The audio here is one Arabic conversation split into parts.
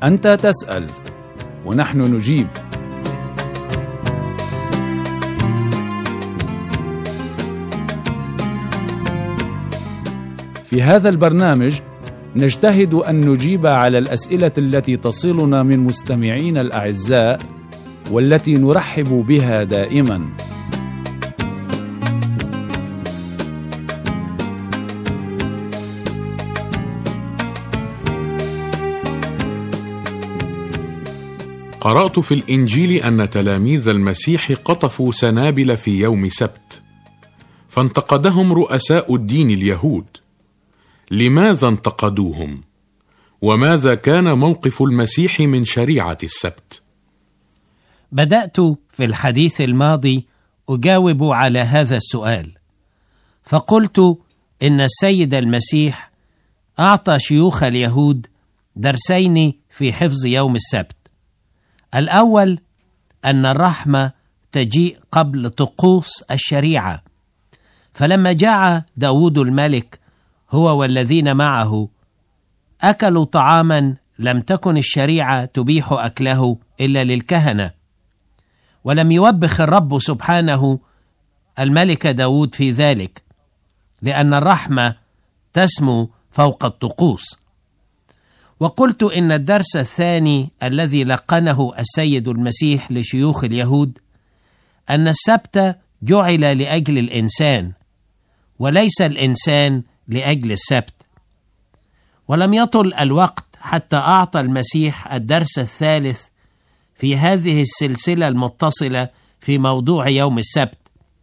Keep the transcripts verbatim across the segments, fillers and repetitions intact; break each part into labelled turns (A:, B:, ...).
A: أنت تسأل ونحن نجيب. في هذا البرنامج نجتهد أن نجيب على الأسئلة التي تصلنا من مستمعين الأعزاء والتي نرحب بها دائما.
B: قرأت في الإنجيل أن تلاميذ المسيح قطفوا سنابل في يوم سبت، فانتقدهم رؤساء الدين اليهود. لماذا انتقدوهم؟ وماذا كان موقف المسيح من شريعة السبت؟
C: بدأت في الحديث الماضي أجاوب على هذا السؤال، فقلت إن السيد المسيح أعطى شيوخ اليهود درسين في حفظ يوم السبت. الأول أن الرحمة تجيء قبل طقوس الشريعة، فلما جاء داود الملك هو والذين معه أكلوا طعاما لم تكن الشريعة تبيح أكله إلا للكهنة، ولم يوبخ الرب سبحانه الملك داود في ذلك، لأن الرحمة تسمو فوق الطقوس. وقلت إن الدرس الثاني الذي لقنه السيد المسيح لشيوخ اليهود أن السبت جعل لأجل الإنسان وليس الإنسان لأجل السبت. ولم يطل الوقت حتى أعطى المسيح الدرس الثالث في هذه السلسلة المتصلة في موضوع يوم السبت.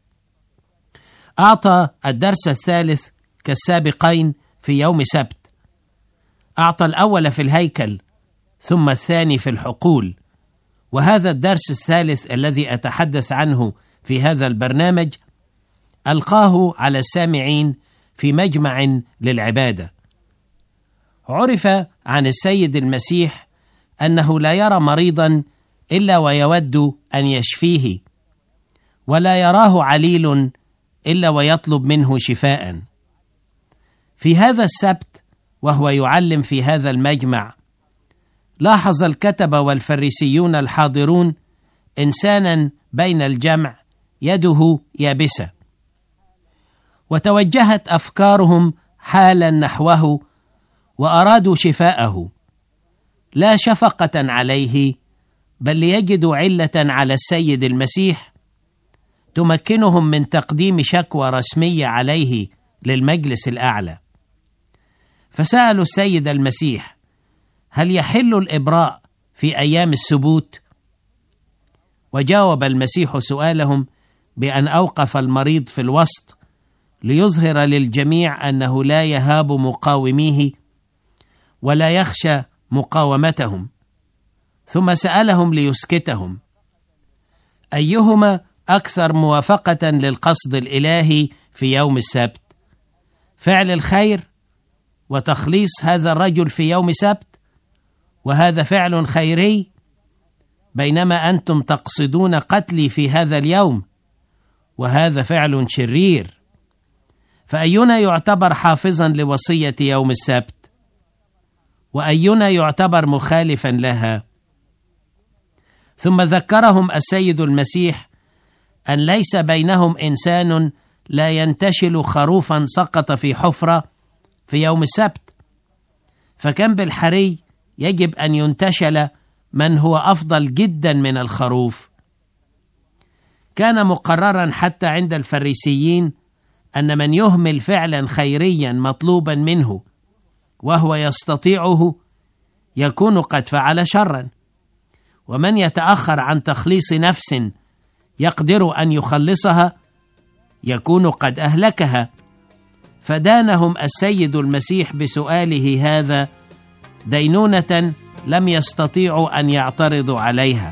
C: أعطى الدرس الثالث كالسابقين في يوم سبت، أعطى الأول في الهيكل ثم الثاني في الحقول، وهذا الدرس الثالث الذي أتحدث عنه في هذا البرنامج ألقاه على السامعين في مجمع للعبادة. عرف عن السيد المسيح أنه لا يرى مريضا إلا ويود أن يشفيه، ولا يراه عليل إلا ويطلب منه شفاء. في هذا السبت وهو يعلم في هذا المجمع لاحظ الكتبة والفريسيون الحاضرون إنسانا بين الجمع يده يابسة، وتوجهت أفكارهم حالا نحوه وأرادوا شفاءه، لا شفقة عليه بل ليجدوا علة على السيد المسيح تمكنهم من تقديم شكوى رسمية عليه للمجلس الأعلى. فسألوا السيد المسيح: هل يحل الإبراء في أيام السبوت؟ وجاوب المسيح سؤالهم بأن أوقف المريض في الوسط ليظهر للجميع أنه لا يهاب مقاوميه ولا يخشى مقاومتهم، ثم سألهم ليسكتهم: أيهما أكثر موافقة للقصد الإلهي في يوم السبت، فعل الخير وتخليص هذا الرجل في يوم سبت وهذا فعل خيري، بينما أنتم تقصدون قتلي في هذا اليوم وهذا فعل شرير؟ فأينا يعتبر حافظا لوصية يوم السبت وأينا يعتبر مخالفا لها؟ ثم ذكرهم السيد المسيح أن ليس بينهم إنسان لا ينتشل خروفا سقط في حفرة في يوم السبت، فكم بالحري يجب أن ينتشل من هو أفضل جدا من الخروف. كان مقررا حتى عند الفريسيين أن من يهمل فعلا خيريا مطلوبا منه وهو يستطيعه يكون قد فعل شرا، ومن يتأخر عن تخليص نفس يقدر أن يخلصها يكون قد أهلكها. فدانهم السيد المسيح بسؤاله هذا دينونة لم يستطيعوا أن يعترضوا عليها.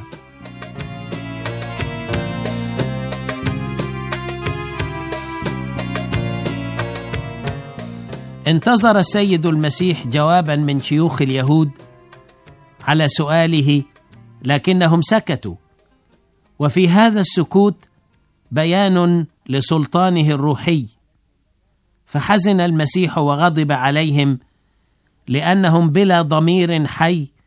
C: انتظر السيد المسيح جوابا من شيوخ اليهود على سؤاله، لكنهم سكتوا، وفي هذا السكوت بيان لسلطانه الروحي. فحزن المسيح وغضب عليهم لأنهم بلا ضمير حي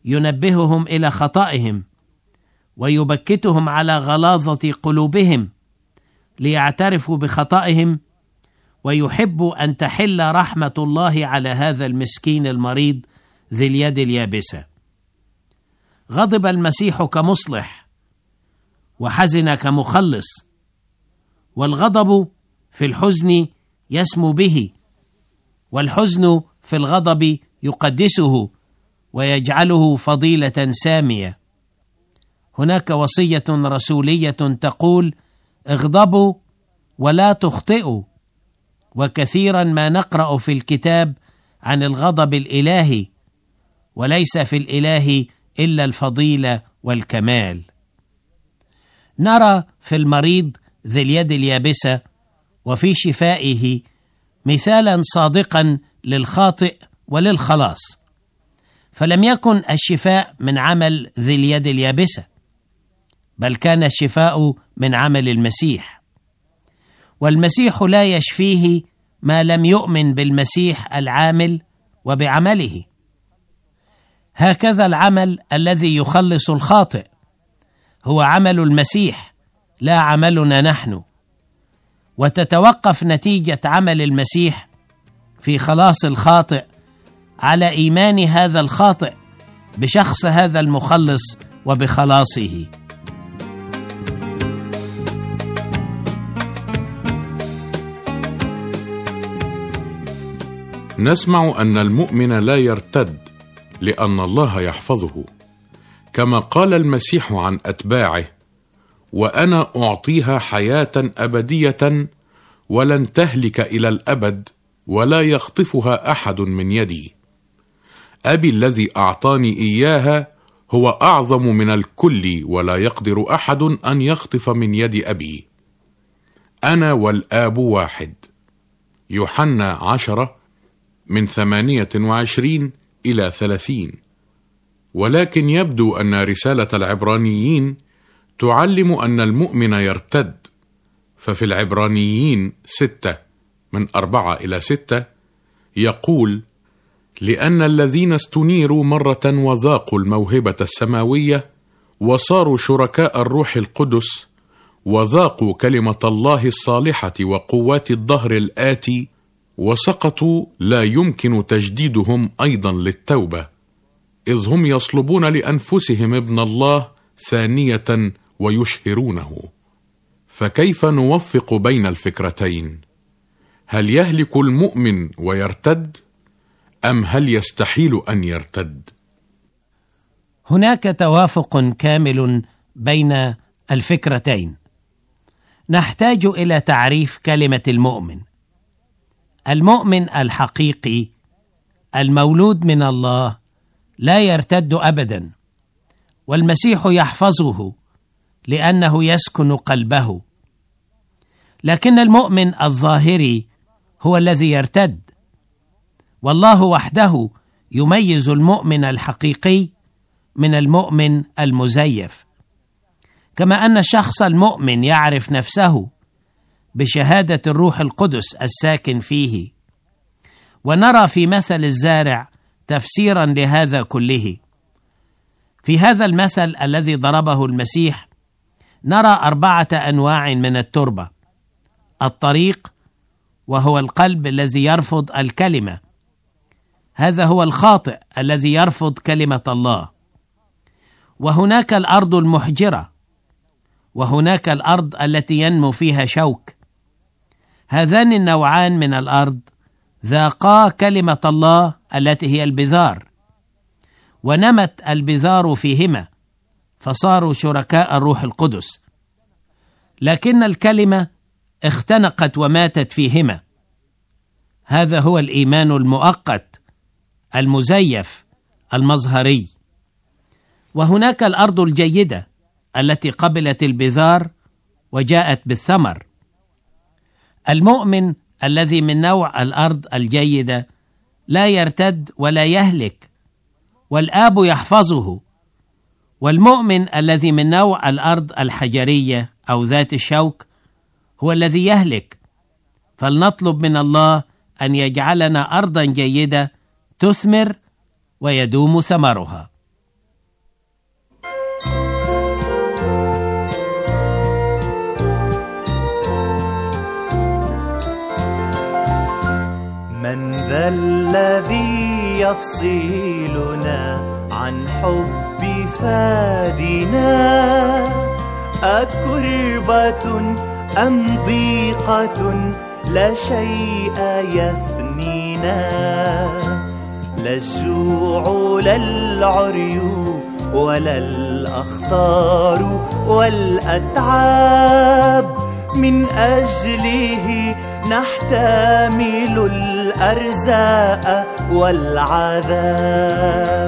C: ينبههم إلى خطئهم ويبكتهم على غلاظة قلوبهم ليعترفوا بخطئهم، ويحب أن تحل رحمة الله على هذا المسكين المريض ذي اليد اليابسة. غضب المسيح كمصلح وحزن كمخلص، والغضب في الحزن يسمو به، والحزن في الغضب يقدسه ويجعله فضيلة سامية. هناك وصية رسولية تقول: اغضبوا ولا تخطئوا. وكثيرا ما نقرأ في الكتاب عن الغضب الإلهي، وليس في الإله إلا الفضيلة والكمال. نرى في المريض ذي اليد اليابسة وفي شفائه مثالا صادقا للخاطئ وللخلاص، فلم يكن الشفاء من عمل ذي اليد اليابسة، بل كان الشفاء من عمل المسيح، والمسيح لا يشفيه ما لم يؤمن بالمسيح العامل وبعمله. هكذا العمل الذي يخلص الخاطئ هو عمل المسيح لا عملنا نحن، وتتوقف نتيجة عمل المسيح في خلاص الخاطئ على إيمان هذا الخاطئ بشخص هذا المخلص وبخلاصه.
B: نسمع أن المؤمن لا يرتد لأن الله يحفظه، كما قال المسيح عن أتباعه: وأنا أعطيها حياة أبدية ولن تهلك إلى الأبد ولا يخطفها أحد من يدي. أبي الذي أعطاني إياها هو أعظم من الكل، ولا يقدر أحد أن يخطف من يد أبي. أنا والآب واحد. يوحنا عشرة من ثمانية وعشرين إلى ثلاثين. ولكن يبدو أن رسالة العبرانيين تعلم أن المؤمن يرتد، ففي العبرانيين ستة من أربعة إلى ستة يقول: لأن الذين استنيروا مرة وذاقوا الموهبة السماوية وصاروا شركاء الروح القدس وذاقوا كلمة الله الصالحة وقوات الدهر الآتي وسقطوا، لا يمكن تجديدهم أيضا للتوبة، إذ هم يصلبون لأنفسهم ابن الله ثانية ويشهرونه. فكيف نوفق بين الفكرتين؟ هل يهلك المؤمن ويرتد، أم هل يستحيل أن يرتد؟
C: هناك توافق كامل بين الفكرتين. نحتاج إلى تعريف كلمة المؤمن. المؤمن الحقيقي المولود من الله لا يرتد أبدا، والمسيح يحفظه لأنه يسكن قلبه. لكن المؤمن الظاهري هو الذي يرتد، والله وحده يميز المؤمن الحقيقي من المؤمن المزيف. كما أن الشخص المؤمن يعرف نفسه بشهادة الروح القدس الساكن فيه. ونرى في مثل الزارع تفسيرا لهذا كله. في هذا المثل الذي ضربه المسيح نرى أربعة أنواع من التربة: الطريق، وهو القلب الذي يرفض الكلمة، هذا هو الخاطئ الذي يرفض كلمة الله. وهناك الأرض المحجرة، وهناك الأرض التي ينمو فيها شوك. هذان النوعان من الأرض ذاقا كلمة الله التي هي البذار، ونمت البذار فيهما فصاروا شركاء الروح القدس. لكن الكلمة اختنقت وماتت فيهما. هذا هو الإيمان المؤقت المزيف المظهري. وهناك الأرض الجيدة التي قبلت البذار وجاءت بالثمر. المؤمن الذي من نوع الأرض الجيدة لا يرتد ولا يهلك، والآب يحفظه. والمؤمن الذي من نوع الأرض الحجرية أو ذات الشوك هو الذي يهلك. فلنطلب من الله أن يجعلنا أرضا جيدة تثمر ويدوم ثمرها.
D: ما الذي يفصلنا عن حب فادنا؟ أكربة أم ضيقة لا شيء يثنينا؟ لا الجوع لا العري ولا الأخطار والأتعاب، من أجله نحتمل الأرزاء والعذاب.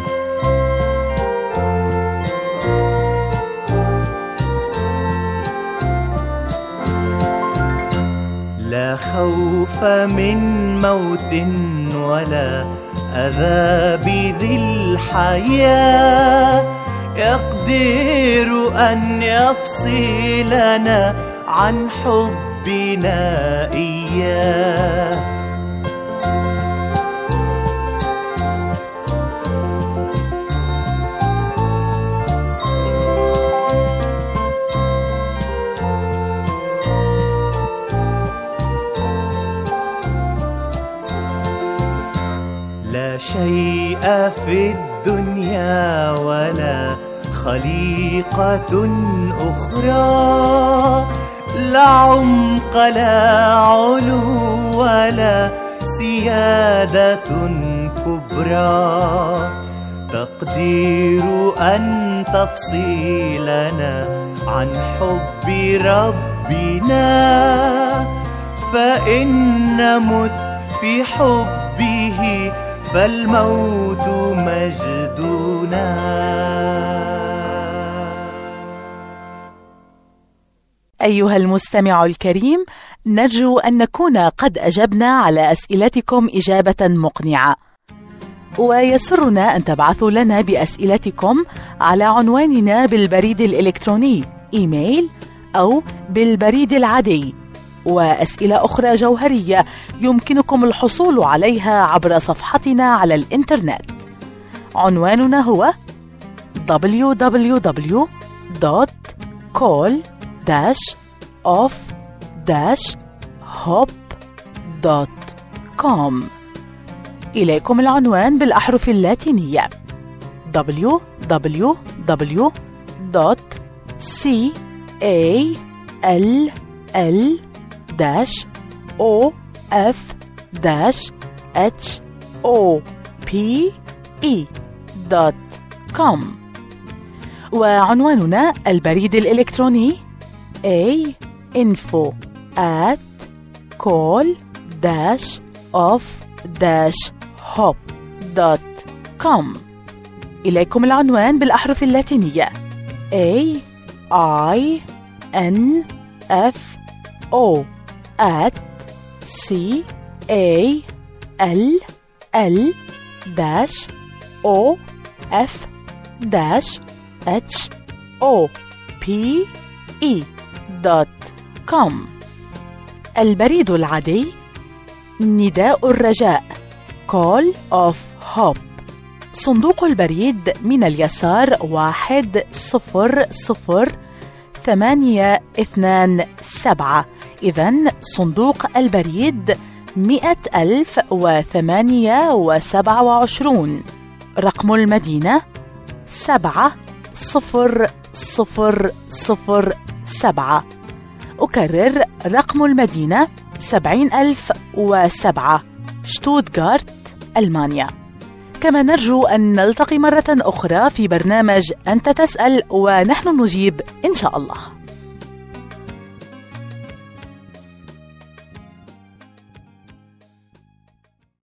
D: لا خوف من موت ولا أذى بذي الحياة، يقدر أن يفصلنا عن حبنا إياه. لا شيء في الدنيا ولا خليقة أخرى، لا عمق لا علو ولا سيادة كبرى، تقدير أن تفصلنا عن حب ربنا. فإن نمت في حبه فالموت مجدنا.
E: أيها المستمع الكريم، نرجو أن نكون قد أجبنا على أسئلتكم إجابة مقنعة، ويسرنا أن تبعثوا لنا بأسئلتكم على عنواننا بالبريد الإلكتروني إيميل أو بالبريد العادي. وأسئلة أخرى جوهرية يمكنكم الحصول عليها عبر صفحتنا على الإنترنت. عنواننا هو دبليو دبليو دبليو دوت كول داش اوف داش هوب دوت كوم. إليكم العنوان بالأحرف اللاتينية دبليو دبليو دبليو دوت كول داش او اف داش اتش او بي اي دوت كوم. وعنواننا البريد الإلكتروني a info at call dash of dash hop دوت كوم. إليكم العنوان بالأحرف اللاتينية a i n f o at c a l l dash o f dash h o p e دوت كوم. البريد العادي نداء الرجاء Call of Hope. صندوق البريد من اليسار واحد صفر صفر ثمانية اثنان سبعة. إذن صندوق البريد مئة ألف وثمانية وسبعة وعشرون. رقم المدينة سبعة صفر صفر صفر سبعة. أكرر رقم المدينة سبعين ألف وسبعة، شتوتغارت، ألمانيا. كما نرجو أن نلتقي مرة أخرى في برنامج أنت تسأل ونحن نجيب إن شاء الله.